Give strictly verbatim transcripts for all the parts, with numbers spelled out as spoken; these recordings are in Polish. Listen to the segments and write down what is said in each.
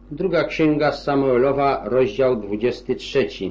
Druga księga Samuelowa, rozdział dwudziesty trzeci.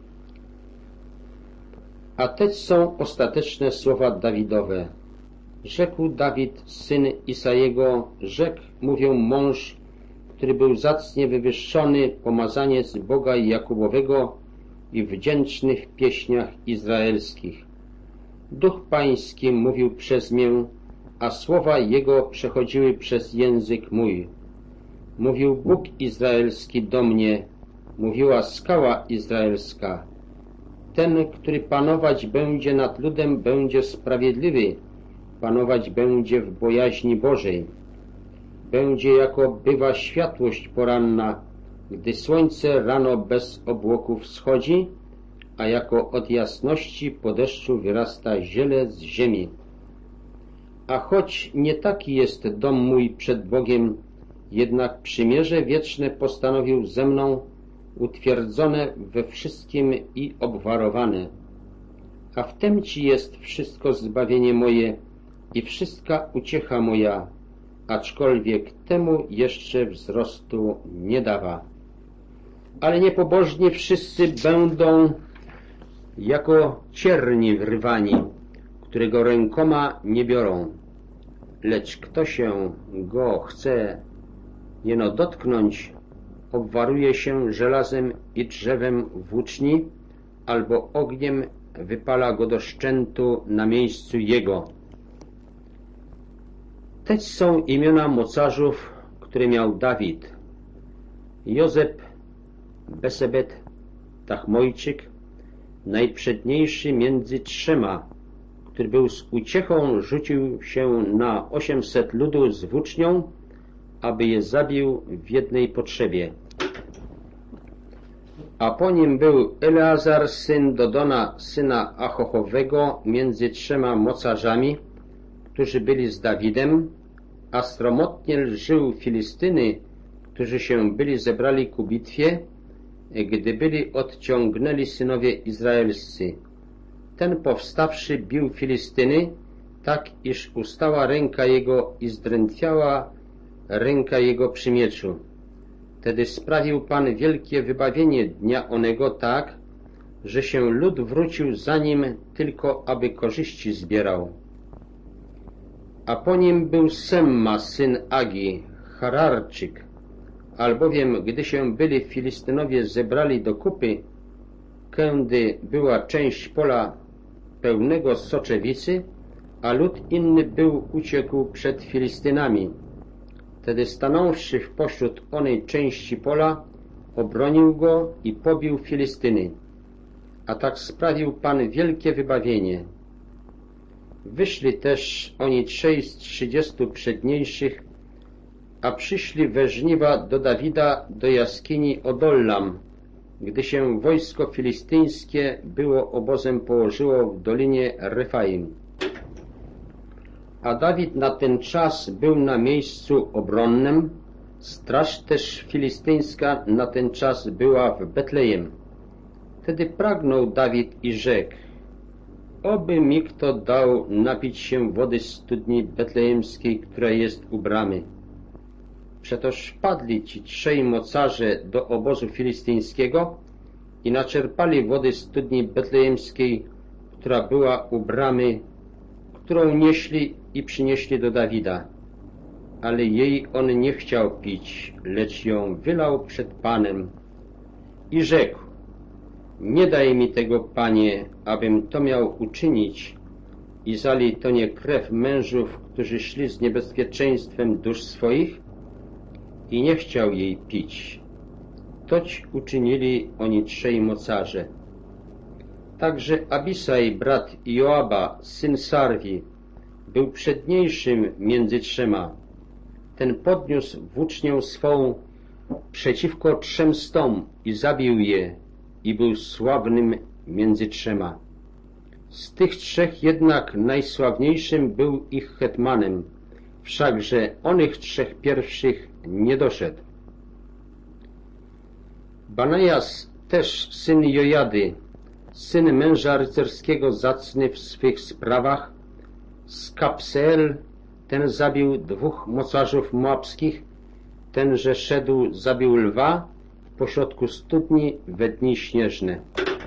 A te są ostateczne słowa Dawidowe. Rzekł Dawid, syn Isajego, rzekł, mówią mąż, który był zacnie wywyższony, pomazaniec Boga Jakubowego i wdzięczny w pieśniach izraelskich. Duch Pański mówił przez mię, a słowa Jego przechodziły przez język mój. Mówił Bóg Izraelski do mnie, mówiła skała izraelska. Ten, który panować będzie nad ludem, będzie sprawiedliwy, panować będzie w bojaźni Bożej. Będzie jako bywa światłość poranna, gdy słońce rano bez obłoków wschodzi, a jako od jasności po deszczu wyrasta ziele z ziemi. A choć nie taki jest dom mój przed Bogiem, jednak przymierze wieczne postanowił ze mną, utwierdzone we wszystkim i obwarowane. A w tem Ci jest wszystko zbawienie moje i wszystka uciecha moja, aczkolwiek temu jeszcze wzrostu nie dawa. Ale niepobożni wszyscy będą jako cierni wyrwani, którego rękoma nie biorą. Lecz kto się go chce jeno dotknąć, obwaruje się żelazem i drzewem włóczni, albo ogniem wypala go do szczętu na miejscu jego. Te są imiona mocarzów, które miał Dawid: Jozeb, Besebet, Tachmojczyk, najprzedniejszy między trzema, który był z uciechą rzucił się na osiemset ludu z włócznią, aby je zabił w jednej potrzebie. A po nim był Eleazar, syn Dodona, syna Achochowego, między trzema mocarzami, którzy byli z Dawidem, a stromotnie żył Filistyny, którzy się byli zebrali ku bitwie, gdy byli odciągnęli synowie izraelscy. Ten powstawszy bił Filistyny, tak iż ustała ręka jego i zdrętwiała ręka jego przy mieczu. Wtedy sprawił Pan wielkie wybawienie dnia onego tak, że się lud wrócił za nim tylko, aby korzyści zbierał. A po nim był Semma, syn Agi, Hararczyk, albowiem gdy się byli Filistynowie zebrali do kupy, kędy była część pola pełnego soczewicy, a lud inny był uciekł przed Filistynami. Wtedy stanąwszy w pośród onej części pola, obronił go i pobił Filistyny. A tak sprawił Pan wielkie wybawienie. Wyszli też oni trzej z trzydziestu przedniejszych, a przyszli we żniwa do Dawida do jaskini Odollam, gdy się wojsko filistyńskie było obozem położyło w dolinie Refaim. A Dawid na ten czas był na miejscu obronnym, straż też filistyńska na ten czas była w Betlejem. Wtedy pragnął Dawid i rzekł: oby mi kto dał napić się wody z studni betlejemskiej, która jest u bramy. Przetoż wpadli ci trzej mocarze do obozu filistyńskiego i naczerpali wody z studni betlejemskiej, która była u bramy, którą nieśli i przynieśli do Dawida. Ale jej on nie chciał pić, lecz ją wylał przed Panem i rzekł: nie daj mi tego, Panie, abym to miał uczynić i zali to nie krew mężów, którzy szli z niebezpieczeństwem dusz swoich, i nie chciał jej pić. Toć uczynili oni trzej mocarze. Także Abisaj, brat Joaba, syn Sarwi, był przedniejszym między trzema. Ten podniósł włócznię swą przeciwko trzem stom i zabił je, i był sławnym między trzema. Z tych trzech jednak najsławniejszym był ich hetmanem, wszakże onych trzech pierwszych nie doszedł. Banajas też syn Jojady, syn męża rycerskiego zacny w swych sprawach, z Kapseel, ten zabił dwóch mocarzów moabskich, tenże szedł, zabił lwa pośrodku studni we dni śnieżne.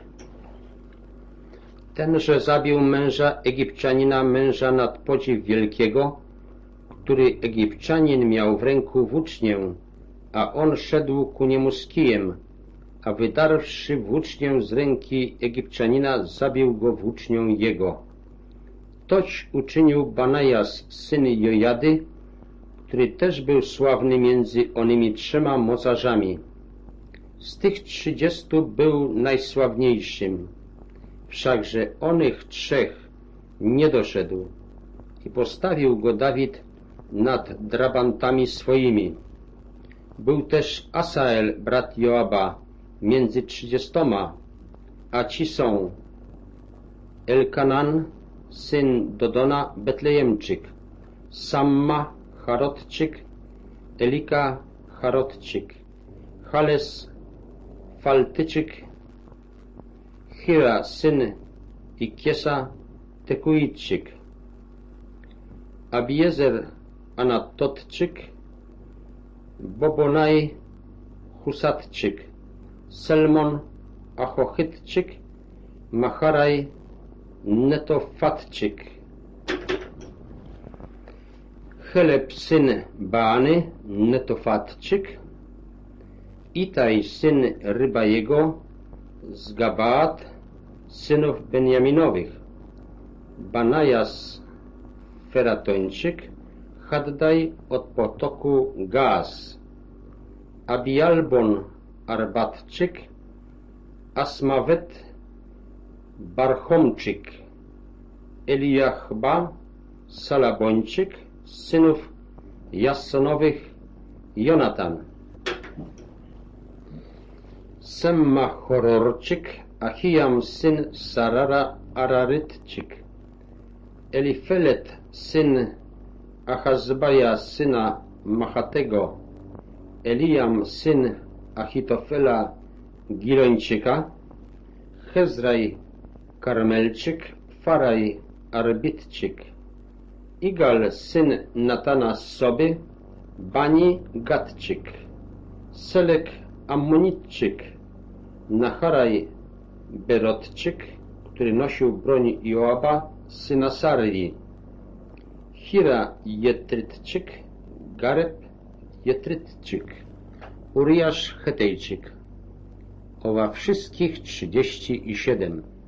Tenże zabił męża Egipcjanina, męża nad podziw wielkiego, który Egipcjanin miał w ręku włócznię, a on szedł ku niemu z kijem, a wydarwszy włócznię z ręki Egipcjanina, zabił go włócznią jego. Toć uczynił Banajas, syn Jojady, który też był sławny między onymi trzema mocarzami. Z tych trzydziestu był najsławniejszym, wszakże onych trzech nie doszedł i postawił go Dawid nad drabantami swoimi. Był też Asael, brat Joaba, między trzydziestoma, a ci są Elkanan, syn Dodona, Betlejemczyk, Samma, Charotczyk, Elika, Charotczyk, Hales, Faltyczyk, Hira, syn Ikiesa, Tekuitczyk, Abiezer, Anatotczyk, Bobonaj, Husatczyk, Selmon, Achochitczyk, Macharaj, Netofatczyk, Heleb, syn Baany, Netofatczyk, Itaj, syn Rybajego, z Gabaat, synów Benjaminowych, Banajas, Feratończyk, Haddaj od potoku Gaas, Abialbon, Arbatczyk, Asmawet, Barchomczyk, Eliachba, Salabończyk, synów Jassonowych, Jonatan, Semma Hororczyk, Achijam, syn Sarara, Ararytczyk, Elifelet, syn Achazbaja, syna Machatego, Eliam, syn Achitofela, Gilończyka, Hezraj, Karmelczyk, Faraj, Arbitczyk, Igal, syn Natana z Soby, Bani, Gadczyk, Selek, Ammonitczyk, Nacharaj, Berotczyk, który nosił broń Joaba, syna Sarii, Hira, Jetrytczyk, Gareb, Jetrytczyk, Uriasz, Hetejczyk. Owa wszystkich trzydzieści i siedem.